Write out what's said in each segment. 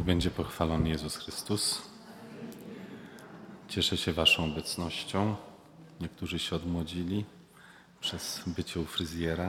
będzie pochwalony Jezus Chrystus. Cieszę się Waszą obecnością. Niektórzy się odmłodzili przez bycie u fryzjera.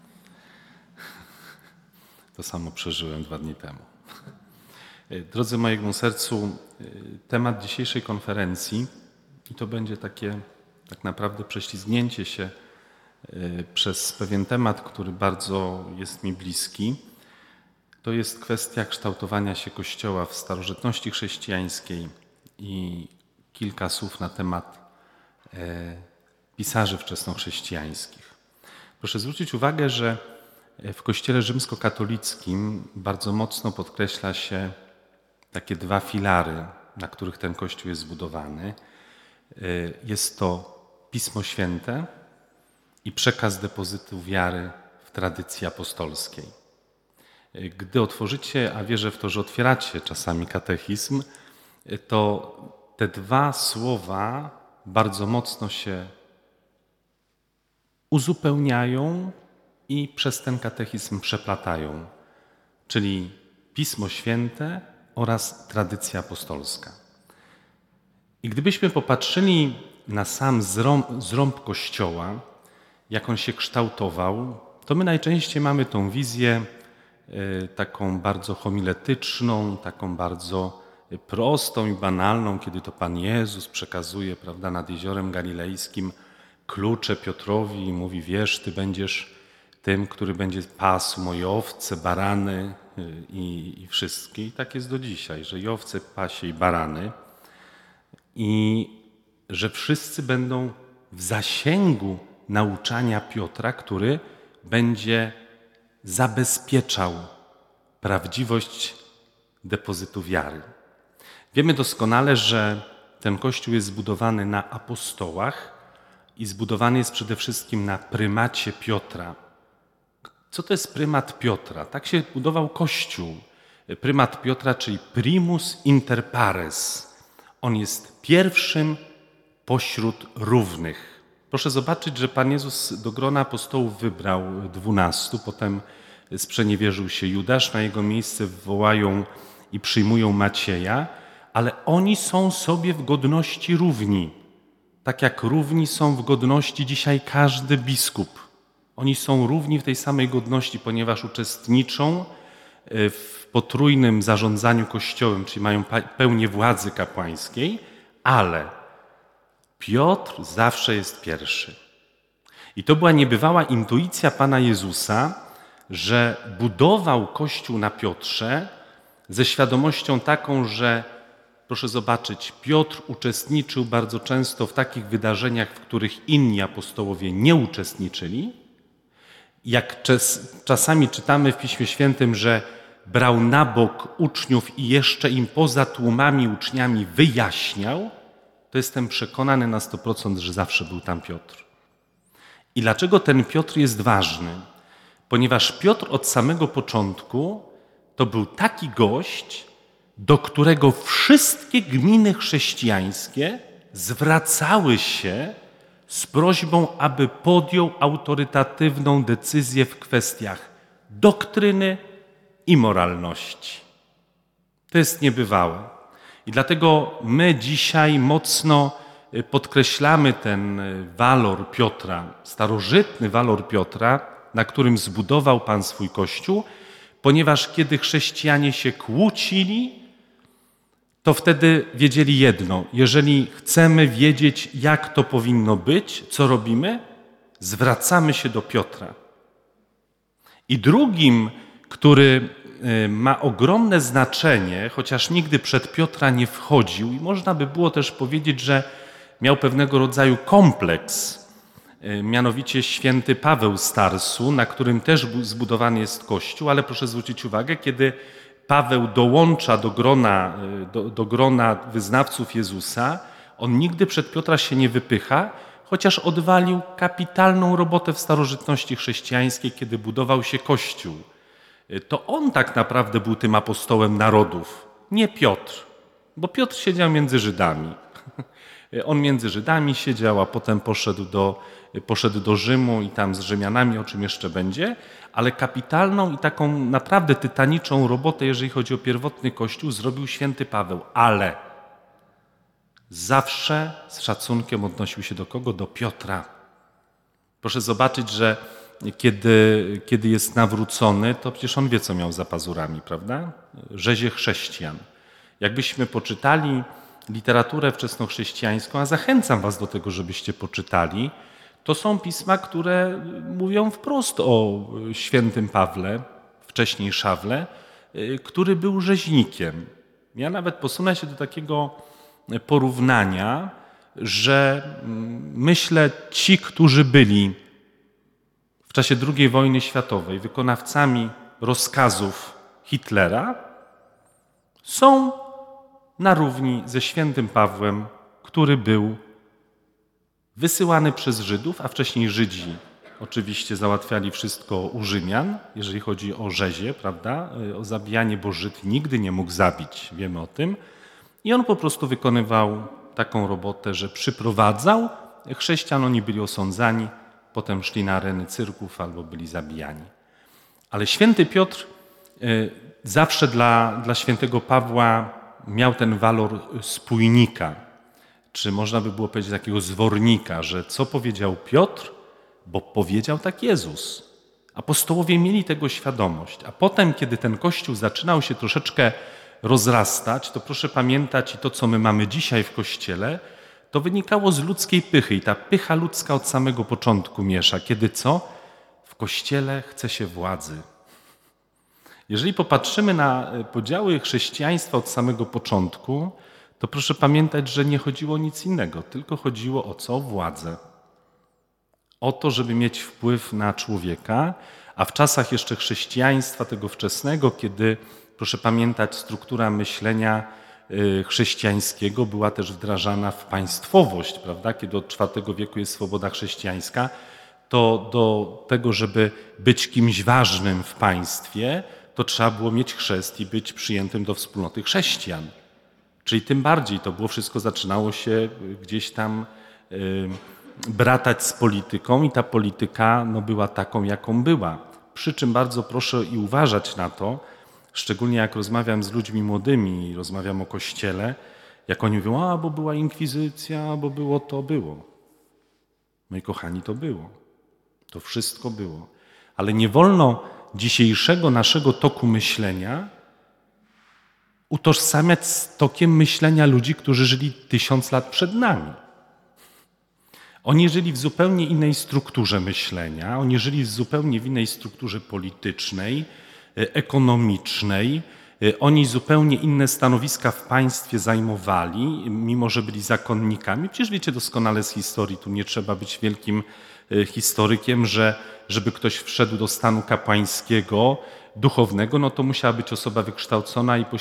To samo przeżyłem 2 dni temu. Drodzy mojemu sercu, temat dzisiejszej konferencji, i to będzie takie tak naprawdę prześlizgnięcie się przez pewien temat, który bardzo jest mi bliski. To jest kwestia kształtowania się Kościoła w starożytności chrześcijańskiej i kilka słów na temat pisarzy wczesnochrześcijańskich. Proszę zwrócić uwagę, że w Kościele rzymskokatolickim bardzo mocno podkreśla się takie 2 filary, na których ten Kościół jest zbudowany. Jest to Pismo Święte i przekaz depozytu wiary w tradycji apostolskiej. Gdy otworzycie, a wierzę w to, że otwieracie czasami katechizm, to te 2 słowa bardzo mocno się uzupełniają i przez ten katechizm przeplatają, czyli Pismo Święte oraz tradycja apostolska. I gdybyśmy popatrzyli na sam zrąb Kościoła, jak on się kształtował, to my najczęściej mamy tą wizję taką bardzo homiletyczną, taką bardzo prostą i banalną, kiedy to Pan Jezus przekazuje, prawda, nad Jeziorem Galilejskim klucze Piotrowi i mówi: wiesz, Ty będziesz tym, który będzie pasł moje owce, barany i wszystkie. I tak jest do dzisiaj, że i owce pasie i barany i że wszyscy będą w zasięgu nauczania Piotra, który będzie zabezpieczał prawdziwość depozytu wiary. Wiemy doskonale, że ten Kościół jest zbudowany na apostołach i zbudowany jest przede wszystkim na prymacie Piotra. Co to jest prymat Piotra? Tak się budował Kościół. Prymat Piotra, czyli primus inter pares. On jest pierwszym pośród równych. Proszę zobaczyć, że Pan Jezus do grona apostołów wybrał 12, potem sprzeniewierzył się Judasz, na jego miejsce wołają i przyjmują Macieja, ale oni są sobie w godności równi. Tak jak równi są w godności dzisiaj każdy biskup. Oni są równi w tej samej godności, ponieważ uczestniczą w potrójnym zarządzaniu Kościołem, czyli mają pełnię władzy kapłańskiej, ale Piotr zawsze jest pierwszy. I to była niebywała intuicja Pana Jezusa, że budował Kościół na Piotrze ze świadomością taką, że proszę zobaczyć, Piotr uczestniczył bardzo często w takich wydarzeniach, w których inni apostołowie nie uczestniczyli. Jak czasami czytamy w Piśmie Świętym, że brał na bok uczniów i jeszcze im poza tłumami uczniami wyjaśniał, to jestem przekonany na 100%, że zawsze był tam Piotr. I dlaczego ten Piotr jest ważny? Ponieważ Piotr od samego początku to był taki gość, do którego wszystkie gminy chrześcijańskie zwracały się z prośbą, aby podjął autorytatywną decyzję w kwestiach doktryny i moralności. To jest niebywałe. I dlatego my dzisiaj mocno podkreślamy ten walor Piotra, starożytny walor Piotra, na którym zbudował Pan swój Kościół, ponieważ kiedy chrześcijanie się kłócili, to wtedy wiedzieli jedno: jeżeli chcemy wiedzieć, jak to powinno być, co robimy, zwracamy się do Piotra. I drugim, który ma ogromne znaczenie, chociaż nigdy przed Piotra nie wchodził, i można by było też powiedzieć, że miał pewnego rodzaju kompleks, mianowicie święty Paweł z Tarsu, na którym też zbudowany jest Kościół, ale proszę zwrócić uwagę, kiedy Paweł dołącza do grona wyznawców Jezusa, on nigdy przed Piotra się nie wypycha, chociaż odwalił kapitalną robotę w starożytności chrześcijańskiej, kiedy budował się Kościół. To on tak naprawdę był tym apostołem narodów, nie Piotr, bo Piotr siedział między Żydami. On między Żydami siedział, a potem poszedł do Rzymu i tam z Rzymianami, o czym jeszcze będzie, ale kapitalną i taką naprawdę tytaniczną robotę, jeżeli chodzi o pierwotny Kościół, zrobił święty Paweł, ale zawsze z szacunkiem odnosił się do kogo? Do Piotra. Proszę zobaczyć, że kiedy jest nawrócony, to przecież on wie, co miał za pazurami, prawda? Rzezie chrześcijan. Jakbyśmy poczytali literaturę wczesnochrześcijańską, a zachęcam was do tego, żebyście poczytali, to są pisma, które mówią wprost o świętym Pawle, wcześniej Szawle, który był rzeźnikiem. Ja nawet posunę się do takiego porównania, że myślę, ci, którzy byli w czasie II wojny światowej wykonawcami rozkazów Hitlera, są na równi ze świętym Pawłem, który był wysyłany przez Żydów, a wcześniej Żydzi oczywiście załatwiali wszystko u Rzymian, jeżeli chodzi o rzezie, prawda, o zabijanie, bo Żyd nigdy nie mógł zabić, wiemy o tym. I on po prostu wykonywał taką robotę, że przyprowadzał chrześcijan, oni byli osądzani, potem szli na areny cyrków albo byli zabijani. Ale święty Piotr zawsze dla świętego Pawła miał ten walor spójnika, czy można by było powiedzieć takiego zwornika, że co powiedział Piotr, bo powiedział tak Jezus. Apostołowie mieli tego świadomość, a potem, kiedy ten Kościół zaczynał się troszeczkę rozrastać, to proszę pamiętać i to, co my mamy dzisiaj w Kościele, to wynikało z ludzkiej pychy i ta pycha ludzka od samego początku miesza. Kiedy co? W Kościele chce się władzy. Jeżeli popatrzymy na podziały chrześcijaństwa od samego początku, to proszę pamiętać, że nie chodziło o nic innego, tylko chodziło o co? O władzę. O to, żeby mieć wpływ na człowieka, a w czasach jeszcze chrześcijaństwa tego wczesnego, kiedy, proszę pamiętać, struktura myślenia chrześcijańskiego była też wdrażana w państwowość, prawda? Kiedy od IV wieku jest swoboda chrześcijańska, to do tego, żeby być kimś ważnym w państwie, to trzeba było mieć chrzest i być przyjętym do wspólnoty chrześcijan. Czyli tym bardziej to było wszystko zaczynało się gdzieś tam bratać z polityką i ta polityka była taką, jaką była. Przy czym bardzo proszę i uważać na to, szczególnie jak rozmawiam z ludźmi młodymi i rozmawiam o Kościele, jak oni mówią, bo była inkwizycja, bo było to, było. Moi kochani, to było. To wszystko było. Ale nie wolno dzisiejszego naszego toku myślenia utożsamiać z tokiem myślenia ludzi, którzy żyli 1000 lat przed nami. Oni żyli w zupełnie innej strukturze myślenia, oni żyli w zupełnie innej strukturze politycznej, ekonomicznej, oni zupełnie inne stanowiska w państwie zajmowali, mimo że byli zakonnikami. Przecież wiecie doskonale z historii, tu nie trzeba być wielkim historykiem, że żeby ktoś wszedł do stanu kapłańskiego, duchownego, no to musiała być osoba wykształcona i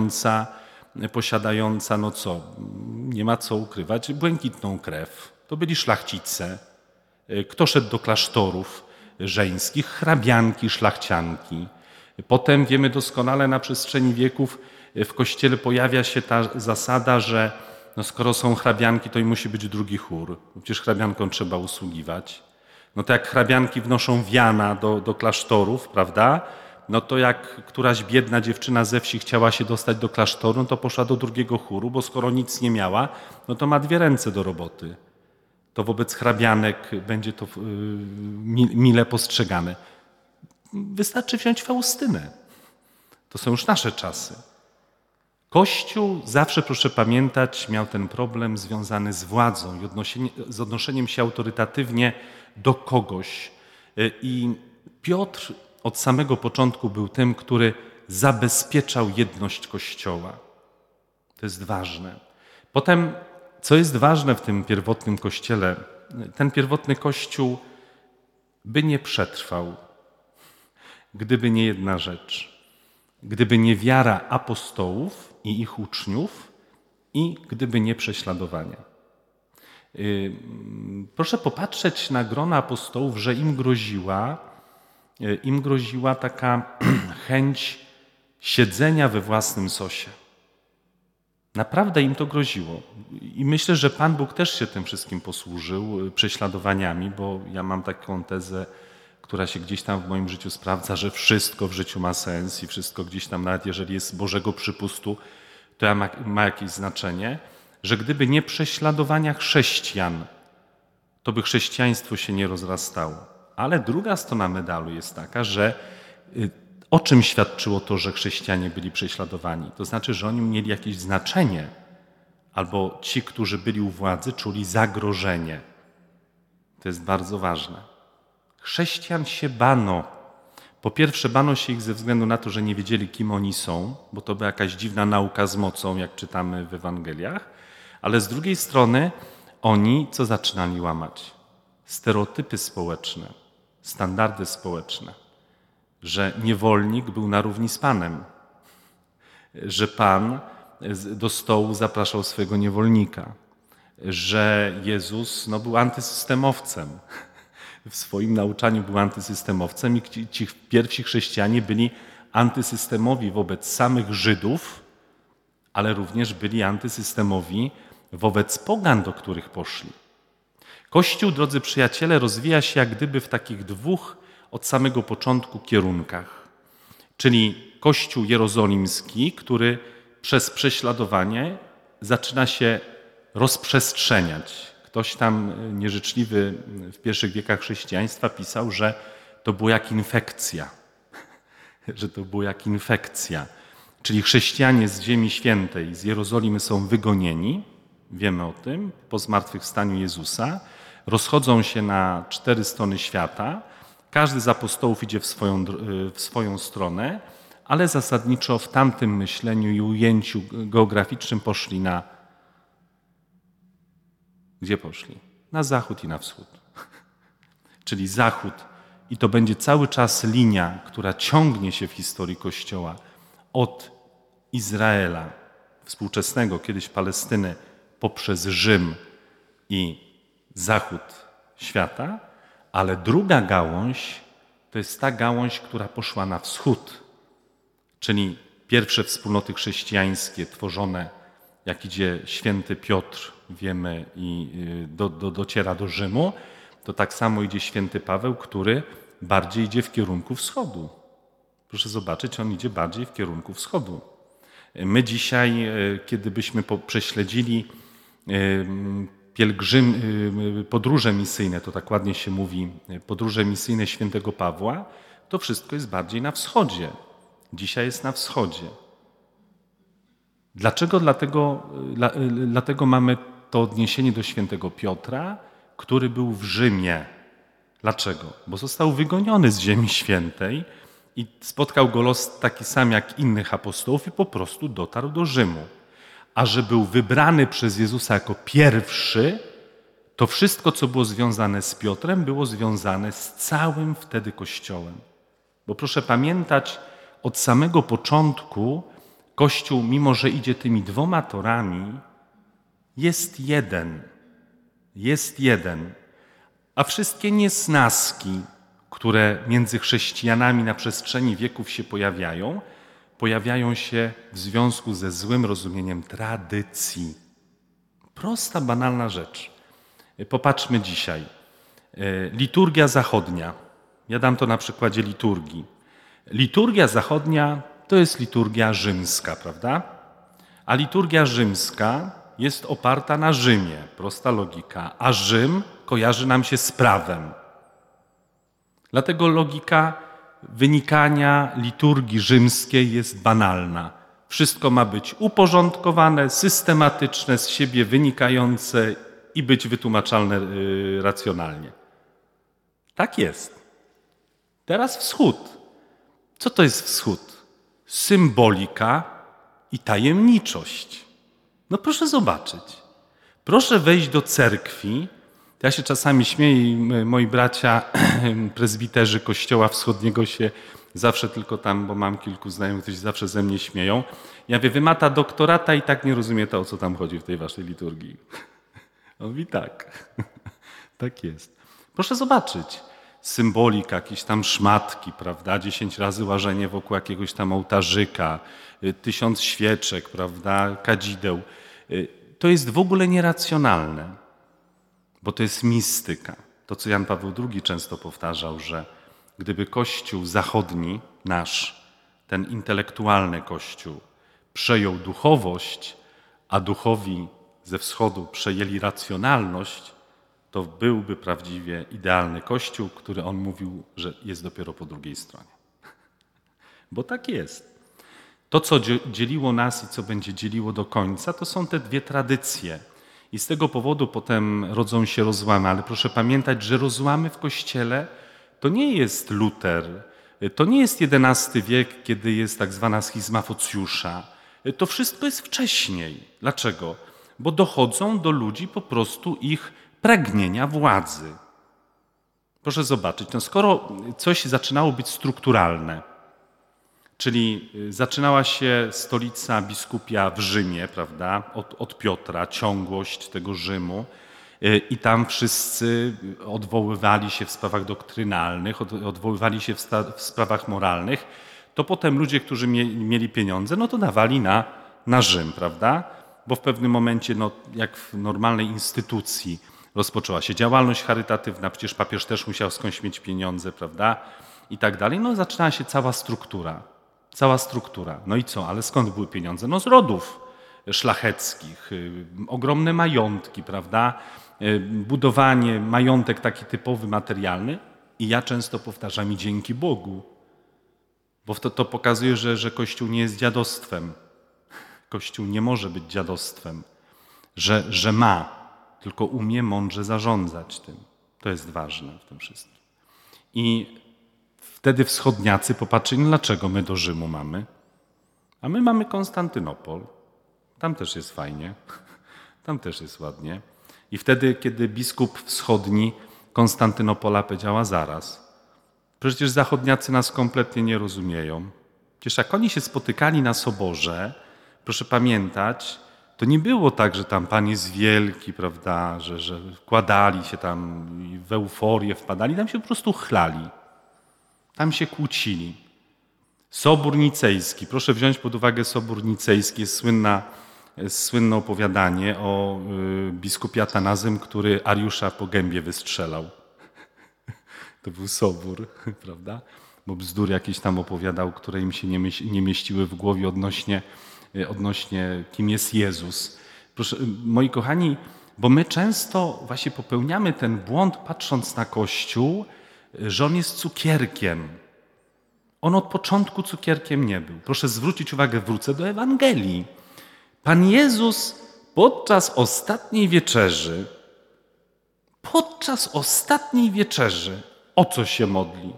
posiadająca, no co, nie ma co ukrywać, błękitną krew. To byli szlachcice. Kto szedł do klasztorów żeńskich? Hrabianki, szlachcianki. Potem wiemy doskonale na przestrzeni wieków w Kościele pojawia się ta zasada, że skoro są hrabianki, to i musi być drugi chór. Przecież hrabiankom trzeba usługiwać. No to jak hrabianki wnoszą wiana do klasztorów, prawda? No to jak któraś biedna dziewczyna ze wsi chciała się dostać do klasztoru, no to poszła do drugiego chóru, bo skoro nic nie miała, no to ma 2 ręce do roboty. To wobec hrabianek będzie to mile postrzegane. Wystarczy wziąć Faustynę. To są już nasze czasy. Kościół zawsze, proszę pamiętać, miał ten problem związany z władzą i z odnoszeniem się autorytatywnie do kogoś. I Piotr od samego początku był tym, który zabezpieczał jedność Kościoła. To jest ważne. Potem, co jest ważne w tym pierwotnym Kościele, ten pierwotny Kościół by nie przetrwał, gdyby nie jedna rzecz. Gdyby nie wiara apostołów i ich uczniów i gdyby nie prześladowania. Proszę popatrzeć na grona apostołów, że im groziła taka chęć siedzenia we własnym sosie. Naprawdę im to groziło. I myślę, że Pan Bóg też się tym wszystkim posłużył, prześladowaniami, bo ja mam taką tezę, która się gdzieś tam w moim życiu sprawdza, że wszystko w życiu ma sens i wszystko gdzieś tam, nawet jeżeli jest z Bożego przypustu, to ma jakieś znaczenie, że gdyby nie prześladowania chrześcijan, to by chrześcijaństwo się nie rozrastało. Ale druga strona medalu jest taka, że o czym świadczyło to, że chrześcijanie byli prześladowani? To znaczy, że oni mieli jakieś znaczenie, albo ci, którzy byli u władzy, czuli zagrożenie. To jest bardzo ważne. Chrześcijan się bano. Po pierwsze, bano się ich ze względu na to, że nie wiedzieli, kim oni są, bo to była jakaś dziwna nauka z mocą, jak czytamy w Ewangeliach, ale z drugiej strony oni co zaczynali łamać? Stereotypy społeczne, standardy społeczne, że niewolnik był na równi z Panem, że Pan do stołu zapraszał swojego niewolnika, że Jezus był antysystemowcem. W swoim nauczaniu był antysystemowcem i ci pierwsi chrześcijanie byli antysystemowi wobec samych Żydów, ale również byli antysystemowi wobec pogan, do których poszli. Kościół, drodzy przyjaciele, rozwija się jak gdyby w takich dwóch od samego początku kierunkach. Czyli Kościół jerozolimski, który przez prześladowanie zaczyna się rozprzestrzeniać. Ktoś tam nieżyczliwy w pierwszych wiekach chrześcijaństwa pisał, że to było jak infekcja. Że to było jak infekcja. Czyli chrześcijanie z Ziemi Świętej, z Jerozolimy są wygonieni, wiemy o tym, po zmartwychwstaniu Jezusa, rozchodzą się na 4 strony świata, każdy z apostołów idzie w swoją stronę, ale zasadniczo w tamtym myśleniu i ujęciu geograficznym poszli na... Gdzie poszli? Na zachód i na wschód. Czyli zachód. I to będzie cały czas linia, która ciągnie się w historii Kościoła od Izraela, współczesnego, kiedyś Palestyny, poprzez Rzym i zachód świata, ale druga gałąź to jest ta gałąź, która poszła na wschód, czyli pierwsze wspólnoty chrześcijańskie tworzone, jak idzie święty Piotr, wiemy, i dociera do Rzymu, to tak samo idzie święty Paweł, który bardziej idzie w kierunku wschodu. Proszę zobaczyć, on idzie bardziej w kierunku wschodu. My dzisiaj, kiedy byśmy prześledzili podróże misyjne, to tak ładnie się mówi, podróże misyjne świętego Pawła, to wszystko jest bardziej na wschodzie. Dzisiaj jest na wschodzie. Dlaczego? Dlatego mamy to odniesienie do świętego Piotra, który był w Rzymie. Dlaczego? Bo został wygoniony z Ziemi Świętej i spotkał go los taki sam jak innych apostołów i po prostu dotarł do Rzymu. A że był wybrany przez Jezusa jako pierwszy, to wszystko, co było związane z Piotrem, było związane z całym wtedy Kościołem. Bo proszę pamiętać, od samego początku Kościół, mimo że idzie tymi 2 torami, jest jeden. Jest jeden. A wszystkie niesnaski, które między chrześcijanami na przestrzeni wieków się pojawiają się w związku ze złym rozumieniem tradycji. Prosta, banalna rzecz. Popatrzmy dzisiaj. Liturgia zachodnia. Ja dam to na przykładzie liturgii. Liturgia zachodnia to jest liturgia rzymska, prawda? A liturgia rzymska jest oparta na Rzymie. Prosta logika. A Rzym kojarzy nam się z prawem. Dlatego logika wynikania liturgii rzymskiej jest banalna. Wszystko ma być uporządkowane, systematyczne, z siebie wynikające i być wytłumaczalne racjonalnie. Tak jest. Teraz wschód. Co to jest wschód? Symbolika i tajemniczość. No proszę zobaczyć. Proszę wejść do cerkwi. Ja się czasami śmieję i moi bracia prezbiterzy Kościoła Wschodniego się zawsze tylko tam, bo mam kilku znajomych, którzy zawsze ze mnie śmieją. Ja mówię, wy ma ta doktorata i tak nie rozumiecie, o co tam chodzi w tej waszej liturgii. On mówi tak. Tak jest. Proszę zobaczyć. symbolika, jakieś tam szmatki, prawda, 10 razy łażenie wokół jakiegoś tam ołtarzyka, 1000 świeczek, prawda, kadzideł. To jest w ogóle nieracjonalne, bo to jest mistyka. To, co Jan Paweł II często powtarzał, że gdyby Kościół zachodni, nasz, ten intelektualny Kościół, przejął duchowość, a duchowi ze wschodu przejęli racjonalność, to byłby prawdziwie idealny Kościół, który on mówił, że jest dopiero po drugiej stronie. Bo tak jest. To, co dzieliło nas i co będzie dzieliło do końca, to są te dwie tradycje. I z tego powodu potem rodzą się rozłamy. Ale proszę pamiętać, że rozłamy w Kościele to nie jest Luter, to nie jest XI wiek, kiedy jest tak zwana schizma Focjusza. To wszystko jest wcześniej. Dlaczego? Bo dochodzą do ludzi po prostu ich pragnienia władzy. Proszę zobaczyć, no skoro coś zaczynało być strukturalne, czyli zaczynała się stolica biskupia w Rzymie, prawda, od Piotra, ciągłość tego Rzymu i tam wszyscy odwoływali się w sprawach doktrynalnych, odwoływali się w sprawach moralnych, to potem ludzie, którzy mieli pieniądze, no to dawali na Rzym, prawda, bo w pewnym momencie, no, jak w normalnej instytucji rozpoczęła się działalność charytatywna, przecież papież też musiał skądś mieć pieniądze, prawda, i tak dalej, no zaczynała się cała struktura. Cała struktura. No i co? Ale skąd były pieniądze? No z rodów szlacheckich, ogromne majątki, prawda? Budowanie, majątek taki typowy, materialny. I ja często powtarzam i dzięki Bogu, bo to pokazuje, że Kościół nie jest dziadostwem. Kościół nie może być dziadostwem, że ma, tylko umie mądrze zarządzać tym. To jest ważne w tym wszystkim. I wtedy wschodniacy popatrzyli, dlaczego my do Rzymu mamy, a my mamy Konstantynopol. Tam też jest fajnie, tam też jest ładnie. I wtedy, kiedy biskup wschodni Konstantynopola powiedziała zaraz, przecież zachodniacy nas kompletnie nie rozumieją. Przecież jak oni się spotykali na soborze, proszę pamiętać, to nie było tak, że tam Pan jest wielki, prawda, że wkładali się tam i w euforię wpadali, tam się po prostu chlali. Tam się kłócili. Sobór nicejski. Proszę wziąć pod uwagę Sobór nicejski. Jest słynne opowiadanie o biskupie Atanazym, który Ariusza po gębie wystrzelał. To był Sobór, prawda? Bo bzdury jakieś tam opowiadał, które im się nie mieściły w głowie odnośnie kim jest Jezus. Proszę, moi kochani, bo my często właśnie popełniamy ten błąd, patrząc na Kościół, że on jest cukierkiem. On od początku cukierkiem nie był. Proszę zwrócić uwagę, wrócę do Ewangelii. Pan Jezus podczas ostatniej wieczerzy, o co się modli?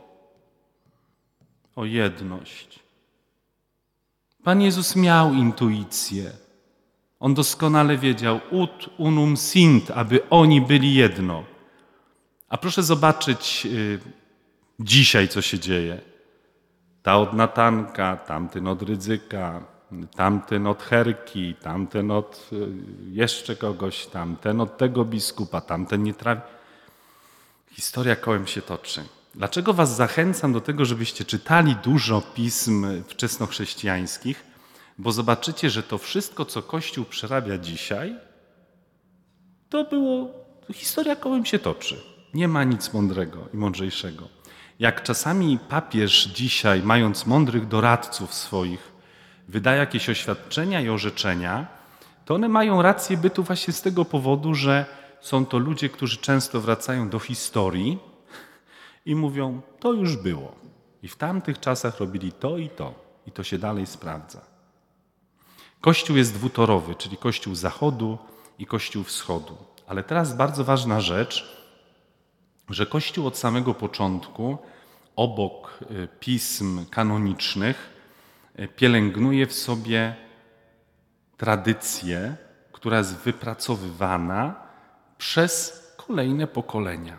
O jedność. Pan Jezus miał intuicję. On doskonale wiedział, ut unum sint, aby oni byli jedno. A proszę zobaczyć dzisiaj, co się dzieje. Ta od Natanka, tamten od Rydzyka, tamten od Herki, tamten od jeszcze kogoś, tamten od tego biskupa, tamten nie trafi. Historia kołem się toczy. Dlaczego was zachęcam do tego, żebyście czytali dużo pism wczesnochrześcijańskich? Bo zobaczycie, że to wszystko, co Kościół przerabia dzisiaj, to historia kołem się toczy. Nie ma nic mądrego i mądrzejszego. Jak czasami papież dzisiaj, mając mądrych doradców swoich, wydaje jakieś oświadczenia i orzeczenia, to one mają rację bytu właśnie z tego powodu, że są to ludzie, którzy często wracają do historii i mówią, to już było. I w tamtych czasach robili to. I to się dalej sprawdza. Kościół jest dwutorowy, czyli Kościół Zachodu i Kościół Wschodu. Ale teraz bardzo ważna rzecz, że Kościół od samego początku, obok pism kanonicznych, pielęgnuje w sobie tradycję, która jest wypracowywana przez kolejne pokolenia.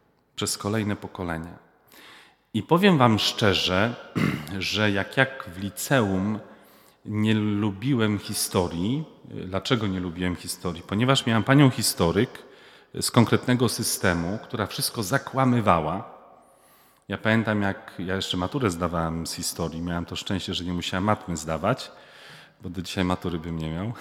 I powiem wam szczerze, że jak w liceum nie lubiłem historii. Dlaczego nie lubiłem historii? Ponieważ miałam panią historyk z konkretnego systemu, która wszystko zakłamywała Ja pamiętam, jak ja jeszcze maturę zdawałem z historii. Miałem to szczęście, że nie musiałem matmy zdawać, bo do dzisiaj matury bym nie miał.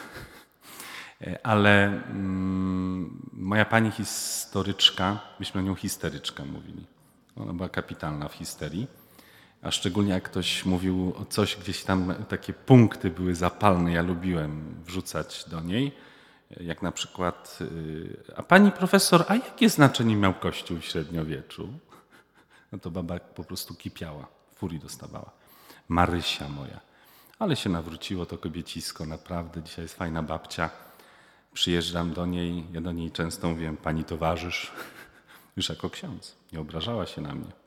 Ale moja pani historyczka, myśmy na nią histeryczka mówili. Ona była kapitalna w histerii. A szczególnie jak ktoś mówił o coś, gdzieś tam takie punkty były zapalne, ja lubiłem wrzucać do niej. Jak na przykład, a pani profesor, a jakie znaczenie miał Kościół w średniowieczu? No to baba po prostu kipiała, furii dostawała. Marysia moja. Ale się nawróciło to kobiecisko, naprawdę. Dzisiaj jest fajna babcia. Przyjeżdżam do niej, ja do niej często mówiłem, pani towarzysz, już jako ksiądz. Nie obrażała się na mnie.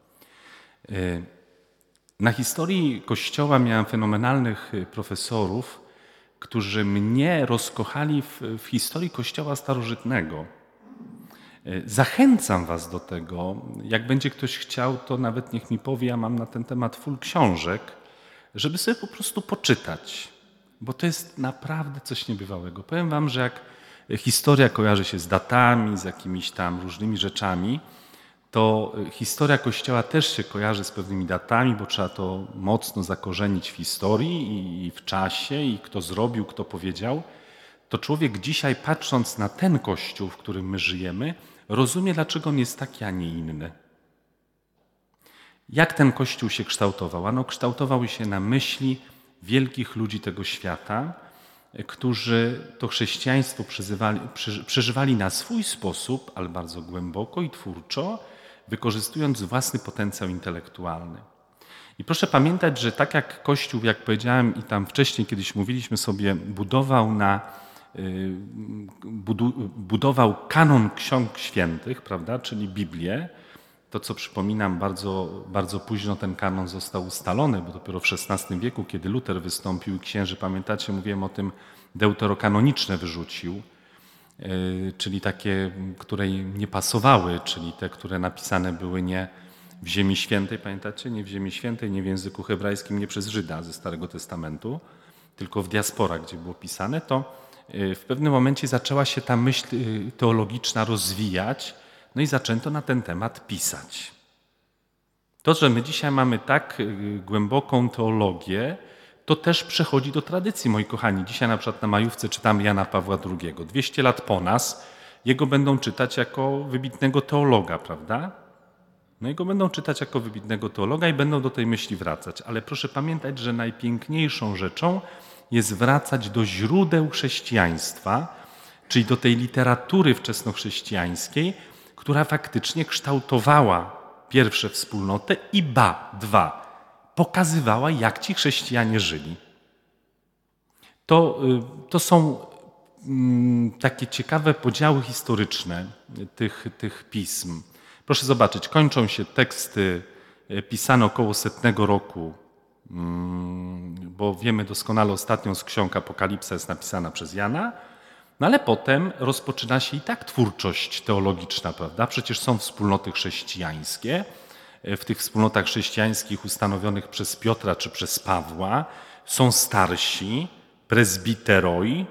Na historii Kościoła miałem fenomenalnych profesorów, którzy mnie rozkochali w historii Kościoła starożytnego. Zachęcam was do tego. Jak będzie ktoś chciał, to nawet niech mi powie, ja mam na ten temat full książek, żeby sobie po prostu poczytać, bo to jest naprawdę coś niebywałego. Powiem wam, że jak historia kojarzy się z datami, z jakimiś tam różnymi rzeczami, to historia Kościoła też się kojarzy z pewnymi datami, bo trzeba to mocno zakorzenić w historii i w czasie, i kto zrobił, kto powiedział. To człowiek dzisiaj, patrząc na ten Kościół, w którym my żyjemy, rozumie, dlaczego on jest taki, a nie inny. Jak ten Kościół się kształtował? Ano, kształtował się na myśli wielkich ludzi tego świata, którzy to chrześcijaństwo przeżywali na swój sposób, ale bardzo głęboko i twórczo, wykorzystując własny potencjał intelektualny. I proszę pamiętać, że tak jak Kościół, jak powiedziałem i tam wcześniej kiedyś mówiliśmy sobie, budował kanon ksiąg świętych, prawda, czyli Biblię. To, co przypominam, bardzo, bardzo późno ten kanon został ustalony, bo dopiero w XVI wieku, kiedy Luter wystąpił i księży, pamiętacie, mówiłem o tym, deuterokanoniczne wyrzucił, czyli takie, które nie pasowały, czyli te, które napisane były nie w Ziemi Świętej, pamiętacie? Nie w Ziemi Świętej, nie w języku hebrajskim, nie przez Żyda ze Starego Testamentu, tylko w diaspora, gdzie było pisane, to w pewnym momencie zaczęła się ta myśl teologiczna rozwijać, no i zaczęto na ten temat pisać. To, że my dzisiaj mamy tak głęboką teologię, to też przechodzi do tradycji, moi kochani. Dzisiaj na przykład na majówce czytamy Jana Pawła II. 200 lat po nas jego będą czytać jako wybitnego teologa, prawda? No i go będą czytać jako wybitnego teologa i będą do tej myśli wracać. Ale proszę pamiętać, że najpiękniejszą rzeczą jest wracać do źródeł chrześcijaństwa, czyli do tej literatury wczesnochrześcijańskiej, która faktycznie kształtowała pierwsze wspólnotę i dwa, pokazywała, jak ci chrześcijanie żyli. To są takie ciekawe podziały historyczne tych pism. Proszę zobaczyć, kończą się teksty pisane około 100 roku, bo wiemy doskonale, ostatnią z ksiąg Apokalipsa jest napisana przez Jana, no ale potem rozpoczyna się i tak twórczość teologiczna, prawda? Przecież są wspólnoty chrześcijańskie. W tych wspólnotach chrześcijańskich ustanowionych przez Piotra czy przez Pawła są starsi, prezbiteroi.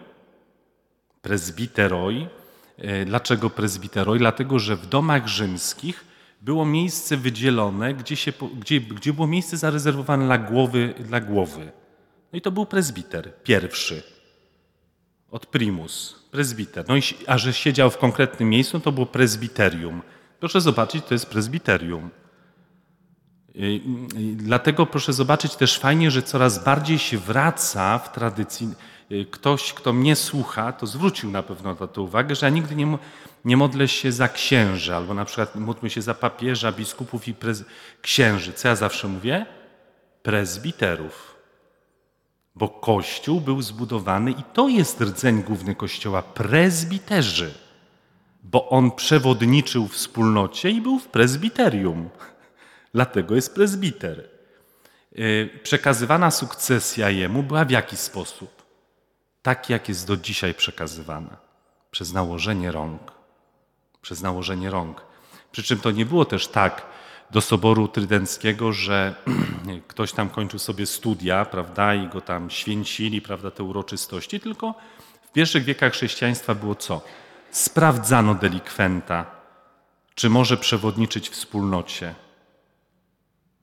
Dlaczego prezbiteroi? Dlatego, że w domach rzymskich było miejsce wydzielone, gdzie było miejsce zarezerwowane dla głowy. No i to był prezbiter, pierwszy. Od primus, prezbiter. No a że siedział w konkretnym miejscu, to było prezbiterium. Proszę zobaczyć, to jest prezbiterium. Dlatego proszę zobaczyć też fajnie, że coraz bardziej się wraca w tradycji. Ktoś, kto mnie słucha, to zwrócił na pewno na to uwagę, że ja nigdy nie modlę się za księży, albo na przykład módlmy się za papieża, biskupów i księży. Co ja zawsze mówię? Prezbiterów. Bo Kościół był zbudowany i to jest rdzeń główny Kościoła, prezbiterzy. Bo on przewodniczył w wspólnocie i był w prezbiterium. Dlatego jest prezbiter. Przekazywana sukcesja jemu była w jaki sposób? Tak, jak jest do dzisiaj przekazywana. Przez nałożenie rąk. Przez nałożenie rąk. Przy czym to nie było też tak do Soboru Trydenckiego, że ktoś tam kończył sobie studia, prawda, i go tam święcili, prawda, te uroczystości, tylko w pierwszych wiekach chrześcijaństwa było co? Sprawdzano delikwenta, czy może przewodniczyć wspólnocie.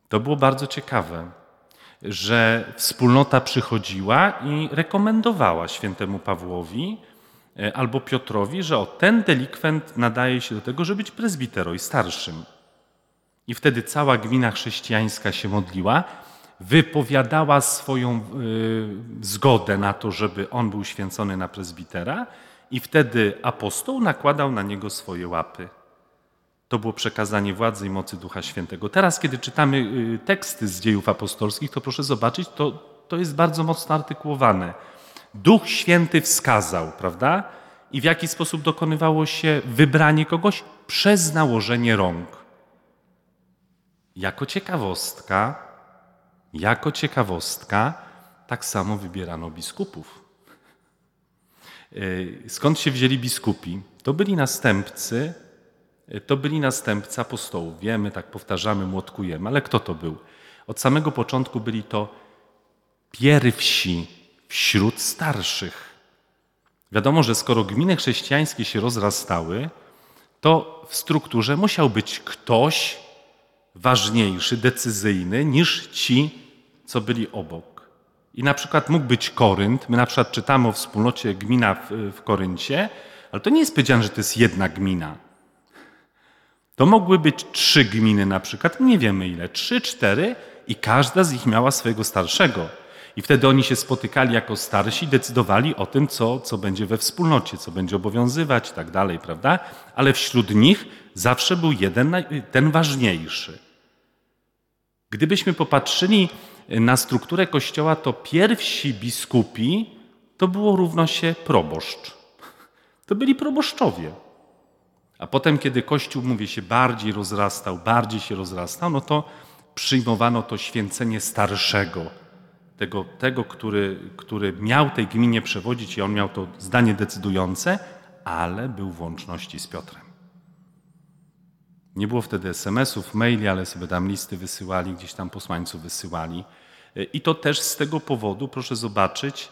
To było bardzo ciekawe, że wspólnota przychodziła i rekomendowała świętemu Pawłowi albo Piotrowi, że ten delikwent nadaje się do tego, żeby być prezbiteroi starszym. I wtedy cała gmina chrześcijańska się modliła, wypowiadała swoją zgodę na to, żeby on był święcony na prezbitera i wtedy apostoł nakładał na niego swoje łapy. To było przekazanie władzy i mocy Ducha Świętego. Teraz, kiedy czytamy teksty z Dziejów Apostolskich, to proszę zobaczyć, to jest bardzo mocno artykułowane. Duch Święty wskazał, prawda? I w jaki sposób dokonywało się wybranie kogoś? Przez nałożenie rąk. Jako ciekawostka, tak samo wybierano biskupów. Skąd się wzięli biskupi? To byli następcy apostołów. Wiemy, tak powtarzamy, młotkujemy, ale kto to był? Od samego początku byli to pierwsi wśród starszych. Wiadomo, że skoro gminy chrześcijańskie się rozrastały, to w strukturze musiał być ktoś ważniejszy, decyzyjny niż ci, co byli obok. I na przykład mógł być Korynt. My na przykład czytamy o wspólnocie gmina w Koryncie, ale to nie jest powiedziane, że to jest jedna gmina. To mogły być 3 gminy na przykład, nie wiemy ile, 3, 4 i każda z nich miała swojego starszego. I wtedy oni się spotykali jako starsi, decydowali o tym, co będzie we wspólnocie, co będzie obowiązywać i tak dalej, prawda? Ale wśród nich zawsze był jeden, ten ważniejszy. Gdybyśmy popatrzyli na strukturę Kościoła, to pierwsi biskupi to było równo się proboszcz. To byli proboszczowie. A potem, kiedy Kościół, mówię, się bardziej się rozrastał, no to przyjmowano to święcenie starszego, tego który miał tej gminie przewodzić i on miał to zdanie decydujące, ale był w łączności z Piotrem. Nie było wtedy SMS-ów, maili, ale sobie tam listy wysyłali, gdzieś tam posłańców wysyłali. I to też z tego powodu, proszę zobaczyć,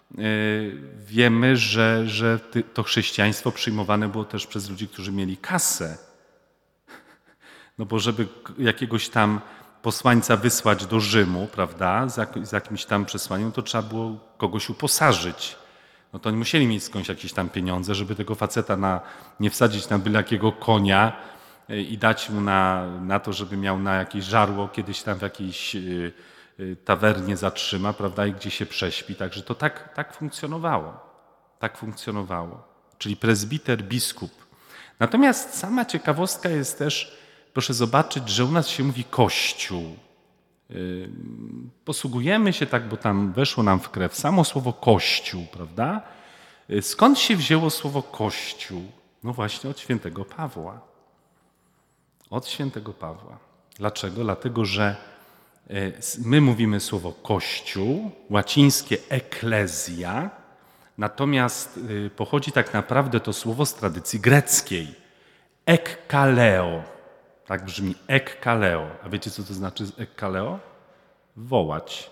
wiemy, że to chrześcijaństwo przyjmowane było też przez ludzi, którzy mieli kasę. No bo żeby jakiegoś tam posłańca wysłać do Rzymu, prawda, z jakimś tam przesłaniem, to trzeba było kogoś uposażyć. No to oni musieli mieć skądś jakieś tam pieniądze, żeby tego faceta nie wsadzić na byle jakiego konia i dać mu na to, żeby miał na jakieś żarło, kiedyś tam w jakiejś tawernie zatrzyma, prawda, i gdzie się prześpi. Także to tak funkcjonowało. Tak funkcjonowało. Czyli prezbiter, biskup. Natomiast sama ciekawostka jest też, proszę zobaczyć, że u nas się mówi Kościół. Posługujemy się tak, bo tam weszło nam w krew samo słowo Kościół, prawda? Skąd się wzięło słowo Kościół? No właśnie od świętego Pawła. Od świętego Pawła. Dlaczego? Dlatego, że my mówimy słowo Kościół, łacińskie eklezja, natomiast pochodzi tak naprawdę to słowo z tradycji greckiej. Ekkaleo. Tak brzmi ekkaleo. A wiecie, co to znaczy ekkaleo? Wołać.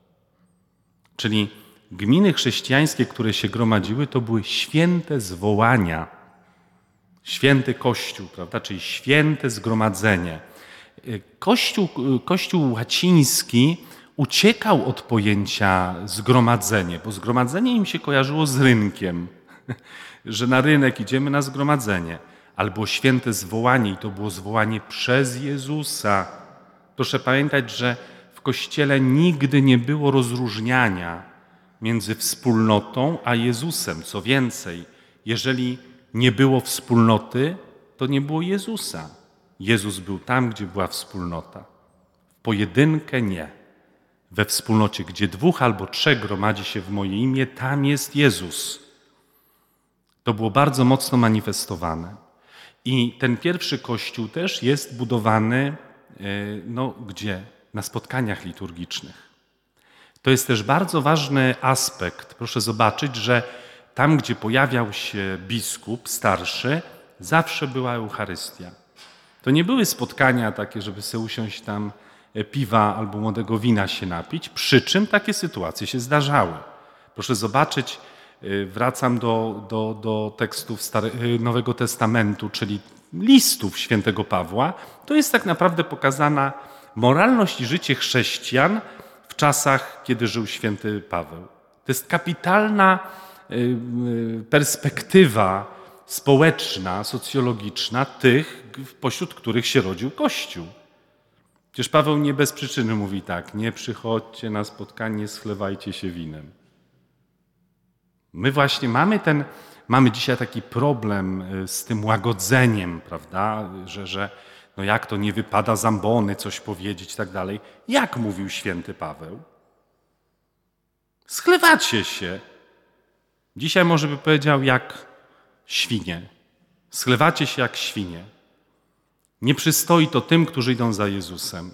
Czyli gminy chrześcijańskie, które się gromadziły, to były święte zwołania. Święty Kościół, prawda? Czyli święte zgromadzenie. Kościół łaciński uciekał od pojęcia zgromadzenie, bo zgromadzenie im się kojarzyło z rynkiem, że na rynek idziemy na zgromadzenie. Albo święte zwołanie i to było zwołanie przez Jezusa. Proszę pamiętać, że w Kościele nigdy nie było rozróżniania między wspólnotą a Jezusem. Co więcej, jeżeli nie było wspólnoty, to nie było Jezusa. Jezus był tam, gdzie była wspólnota. W pojedynkę nie. We wspólnocie, gdzie 2 albo 3 gromadzi się w moje imię, tam jest Jezus. To było bardzo mocno manifestowane. I ten pierwszy Kościół też jest budowany, gdzie? Na spotkaniach liturgicznych. To jest też bardzo ważny aspekt. Proszę zobaczyć, że tam, gdzie pojawiał się biskup starszy, zawsze była Eucharystia. To nie były spotkania takie, żeby sobie usiąść tam piwa albo młodego wina się napić, przy czym takie sytuacje się zdarzały. Proszę zobaczyć, wracam do tekstów Nowego Testamentu, czyli listów świętego Pawła. To jest tak naprawdę pokazana moralność i życie chrześcijan w czasach, kiedy żył święty Paweł. To jest kapitalna perspektywa społeczna, socjologiczna tych, pośród których się rodził Kościół. Przecież Paweł nie bez przyczyny mówi tak: nie przychodźcie na spotkanie, nie schlewajcie się winem. My właśnie mamy dzisiaj taki problem z tym łagodzeniem, prawda, że no jak to nie wypada z ambony coś powiedzieć i tak dalej. Jak mówił święty Paweł? Schlewacie się. Dzisiaj może by powiedział jak świnie. Schlewacie się jak świnie. Nie przystoi to tym, którzy idą za Jezusem.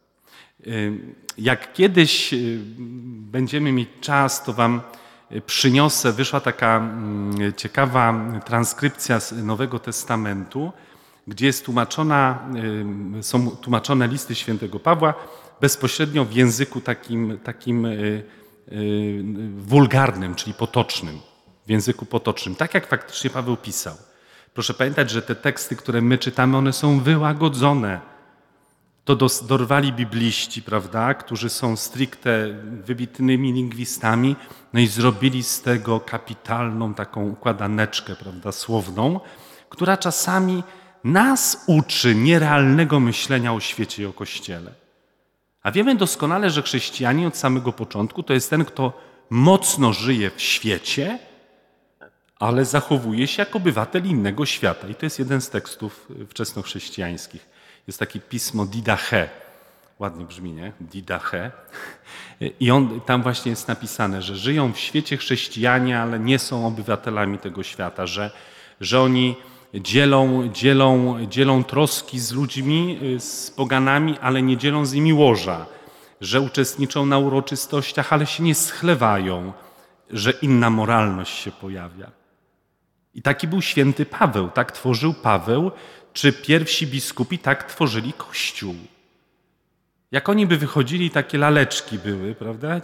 Jak kiedyś będziemy mieć czas, to wam przyniosę, wyszła taka ciekawa transkrypcja z Nowego Testamentu, gdzie jest są tłumaczone listy świętego Pawła bezpośrednio w języku takim wulgarnym, czyli potocznym, w języku potocznym, tak jak faktycznie Paweł pisał. Proszę pamiętać, że te teksty, które my czytamy, one są wyłagodzone. To dorwali bibliści, prawda, którzy są stricte wybitnymi lingwistami, no i zrobili z tego kapitalną taką układaneczkę, prawda, słowną, która czasami nas uczy nierealnego myślenia o świecie i o Kościele. A wiemy doskonale, że chrześcijanin od samego początku to jest ten, kto mocno żyje w świecie, ale zachowuje się jak obywatel innego świata. I to jest jeden z tekstów wczesnochrześcijańskich. Jest takie pismo Didache. Ładnie brzmi, nie? Didache. I tam właśnie jest napisane, że żyją w świecie chrześcijanie, ale nie są obywatelami tego świata, że oni dzielą troski z ludźmi, z poganami, ale nie dzielą z nimi łoża, że uczestniczą na uroczystościach, ale się nie schlewają, że inna moralność się pojawia. I taki był święty Paweł, tak tworzył Paweł, czy pierwsi biskupi tak tworzyli Kościół. Jak oni by wychodzili, takie laleczki były, prawda?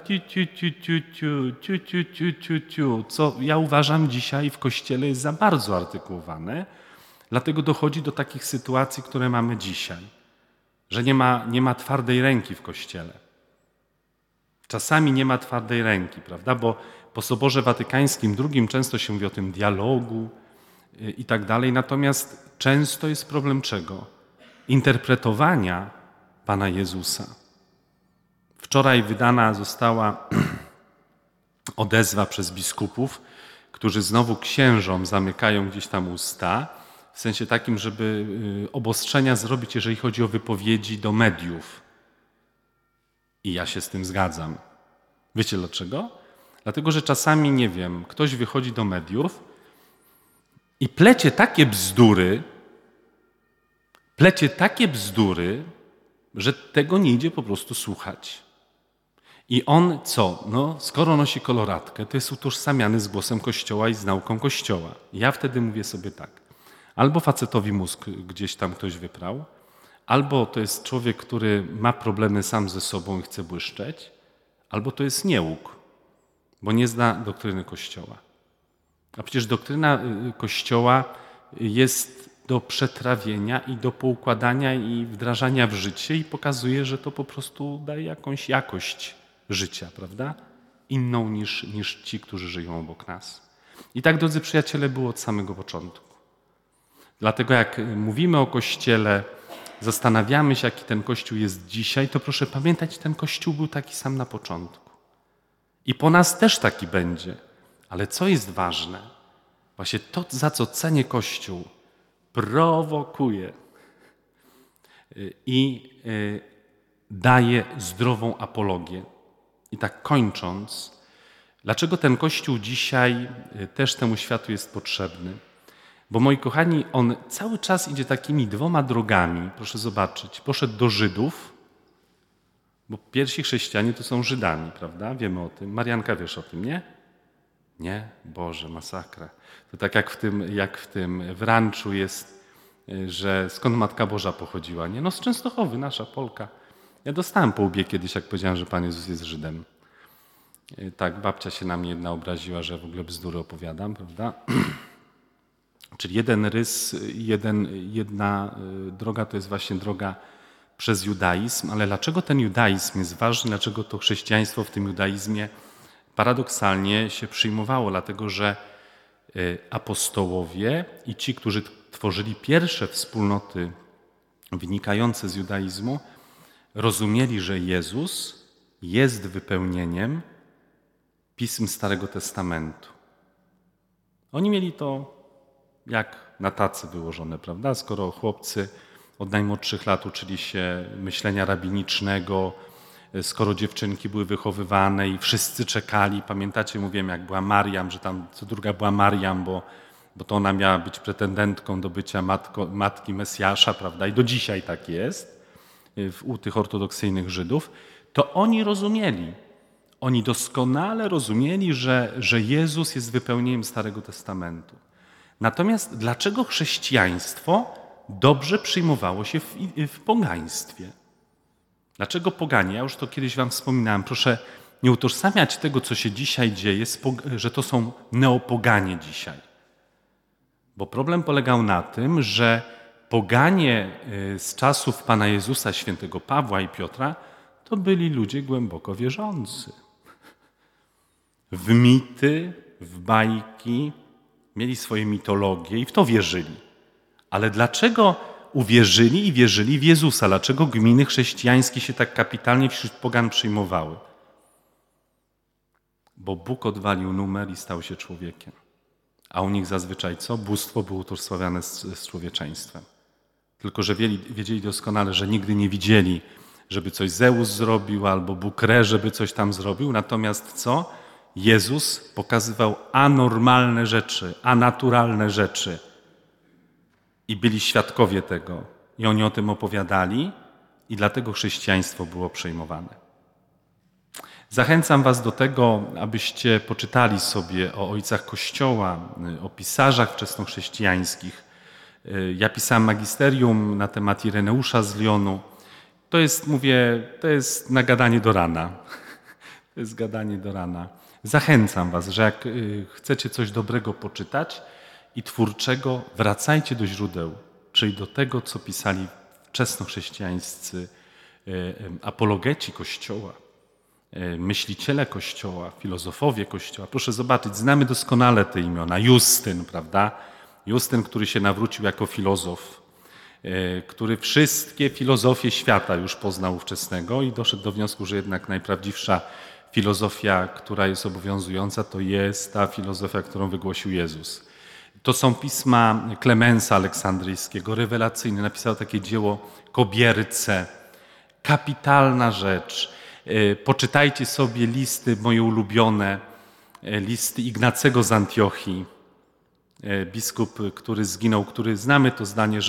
Co ja uważam dzisiaj w Kościele jest za bardzo artykułowane, dlatego dochodzi do takich sytuacji, które mamy dzisiaj, że nie ma twardej ręki w Kościele. Czasami nie ma twardej ręki, prawda? Bo po Soborze Watykańskim II często się mówi o tym dialogu i tak dalej, natomiast często jest problem czego? Interpretowania Pana Jezusa. Wczoraj wydana została odezwa przez biskupów, którzy znowu księżom zamykają gdzieś tam usta, w sensie takim, żeby obostrzenia zrobić, jeżeli chodzi o wypowiedzi do mediów. I ja się z tym zgadzam. Wiecie dlaczego? Dlatego, że czasami, nie wiem, ktoś wychodzi do mediów i plecie takie bzdury, że tego nie idzie po prostu słuchać. I on co? No, skoro nosi koloratkę, to jest utożsamiany z głosem Kościoła i z nauką Kościoła. Ja wtedy mówię sobie tak. Albo facetowi mózg gdzieś tam ktoś wyprał, albo to jest człowiek, który ma problemy sam ze sobą i chce błyszczeć, albo to jest nieuk, bo nie zna doktryny Kościoła. A przecież doktryna Kościoła jest do przetrawienia i do poukładania i wdrażania w życie i pokazuje, że to po prostu daje jakąś jakość życia, prawda? Inną niż ci, którzy żyją obok nas. I tak, drodzy przyjaciele, było od samego początku. Dlatego jak mówimy o Kościele, zastanawiamy się, jaki ten Kościół jest dzisiaj, to proszę pamiętać, ten Kościół był taki sam na początku. I po nas też taki będzie. Ale co jest ważne? Właśnie to, za co cenię Kościół, prowokuje i daje zdrową apologię. I tak kończąc, dlaczego ten Kościół dzisiaj też temu światu jest potrzebny? Bo moi kochani, on cały czas idzie takimi dwoma drogami. Proszę zobaczyć, poszedł do Żydów, bo pierwsi chrześcijanie to są Żydami, prawda? Wiemy o tym. Marianka, wiesz o tym, nie? Nie? Boże, masakra. To tak jak w ranczu jest, że skąd Matka Boża pochodziła, nie? No z Częstochowy, nasza Polka. Ja dostałem po łbie kiedyś, jak powiedziałem, że Pan Jezus jest Żydem. Tak, babcia się na mnie jedna obraziła, że w ogóle bzdury opowiadam, prawda? Czyli jeden rys, jedna droga to jest właśnie droga przez judaizm, ale dlaczego ten judaizm jest ważny, dlaczego to chrześcijaństwo w tym judaizmie paradoksalnie się przyjmowało? Dlatego, że apostołowie i ci, którzy tworzyli pierwsze wspólnoty wynikające z judaizmu, rozumieli, że Jezus jest wypełnieniem pism Starego Testamentu. Oni mieli to jak na tacy wyłożone, prawda? Skoro chłopcy od najmłodszych lat uczyli się myślenia rabinicznego, skoro dziewczynki były wychowywane i wszyscy czekali. Pamiętacie, mówiłem, jak była Mariam, że tam co druga była Mariam, bo to ona miała być pretendentką do bycia matki Mesjasza, prawda? I do dzisiaj tak jest u tych ortodoksyjnych Żydów. To oni rozumieli. Oni doskonale rozumieli, że Jezus jest wypełnieniem Starego Testamentu. Natomiast dlaczego chrześcijaństwo dobrze przyjmowało się w pogaństwie? Dlaczego poganie? Ja już to kiedyś wam wspominałem. Proszę nie utożsamiać tego, co się dzisiaj dzieje, że to są neopoganie dzisiaj. Bo problem polegał na tym, że poganie z czasów Pana Jezusa, świętego Pawła i Piotra, to byli ludzie głęboko wierzący. W mity, w bajki, mieli swoje mitologie i w to wierzyli. Ale dlaczego uwierzyli i wierzyli w Jezusa? Dlaczego gminy chrześcijańskie się tak kapitalnie wśród pogan przyjmowały? Bo Bóg odwalił numer i stał się człowiekiem. A u nich zazwyczaj co? Bóstwo było utożsamiane z człowieczeństwem. Tylko że wiedzieli doskonale, że nigdy nie widzieli, żeby coś Zeus zrobił albo Bóg Re, żeby coś tam zrobił. Natomiast co? Jezus pokazywał anormalne rzeczy, anaturalne rzeczy. I byli świadkowie tego. I oni o tym opowiadali i dlatego chrześcijaństwo było przejmowane. Zachęcam was do tego, abyście poczytali sobie o ojcach Kościoła, o pisarzach wczesnochrześcijańskich. Ja pisałem magisterium na temat Ireneusza z Lyonu. To jest nagadanie do rana. To jest gadanie do rana. Zachęcam was, że jak chcecie coś dobrego poczytać i twórczego, wracajcie do źródeł, czyli do tego, co pisali wczesnochrześcijańscy apologeci Kościoła, myśliciele Kościoła, filozofowie Kościoła. Proszę zobaczyć, znamy doskonale te imiona. Justyn, prawda? Justyn, który się nawrócił jako filozof, który wszystkie filozofie świata już poznał ówczesnego i doszedł do wniosku, że jednak najprawdziwsza filozofia, która jest obowiązująca, to jest ta filozofia, którą wygłosił Jezus. To są pisma Klemensa Aleksandryjskiego, rewelacyjne. Napisał takie dzieło Kobierce. Kapitalna rzecz. Poczytajcie sobie listy moje ulubione, listy Ignacego z Antiochii. Biskup, który zginął, który znamy to zdanie,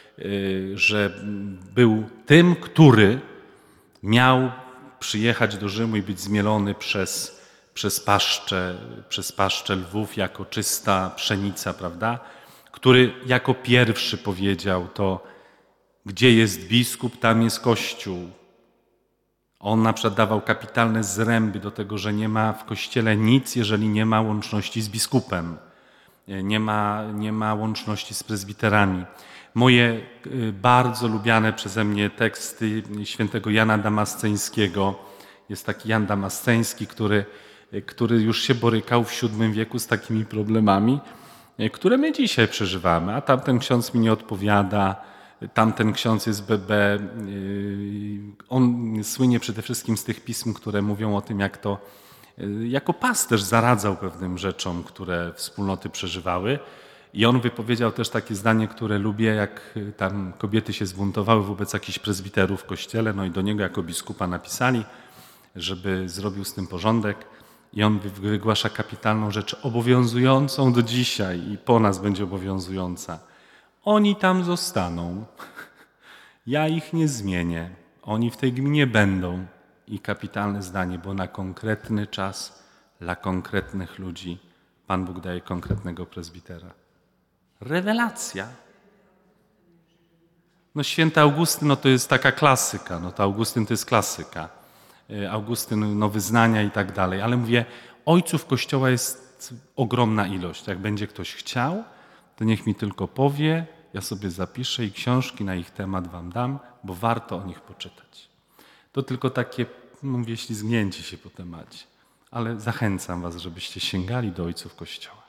że był tym, który miał przyjechać do Rzymu i być zmielony przez paszczę lwów jako czysta pszenica, prawda? Który jako pierwszy powiedział to, gdzie jest biskup, tam jest Kościół. On na przykład dawał kapitalne zręby do tego, że nie ma w Kościele nic, jeżeli nie ma łączności z biskupem. Nie ma łączności z prezbiterami. Moje bardzo lubiane przeze mnie teksty świętego Jana Damasceńskiego. Jest taki Jan Damasceński, który już się borykał w VII wieku z takimi problemami, które my dzisiaj przeżywamy. A tamten ksiądz mi nie odpowiada, tamten ksiądz jest BB. On słynie przede wszystkim z tych pism, które mówią o tym, jak to jako pasterz zaradzał pewnym rzeczom, które wspólnoty przeżywały. I on wypowiedział też takie zdanie, które lubię, jak tam kobiety się zbuntowały wobec jakichś prezbiterów w kościele, no i do niego jako biskupa napisali, żeby zrobił z tym porządek. I on wygłasza kapitalną rzecz, obowiązującą do dzisiaj i po nas będzie obowiązująca. Oni tam zostaną. Ja ich nie zmienię. Oni w tej gminie będą. I kapitalne zdanie, bo na konkretny czas, dla konkretnych ludzi Pan Bóg daje konkretnego prezbitera. Rewelacja. No święty Augustyn, no to jest taka klasyka. No to Augustyn to jest klasyka. Augustyn, no wyznania i tak dalej. Ale mówię, ojców Kościoła jest ogromna ilość. Jak będzie ktoś chciał, to niech mi tylko powie ja sobie zapiszę i książki na ich temat wam dam, bo warto o nich poczytać. To tylko takie, mówię, ślizgnięcie się po temacie, ale zachęcam was, żebyście sięgali do ojców Kościoła.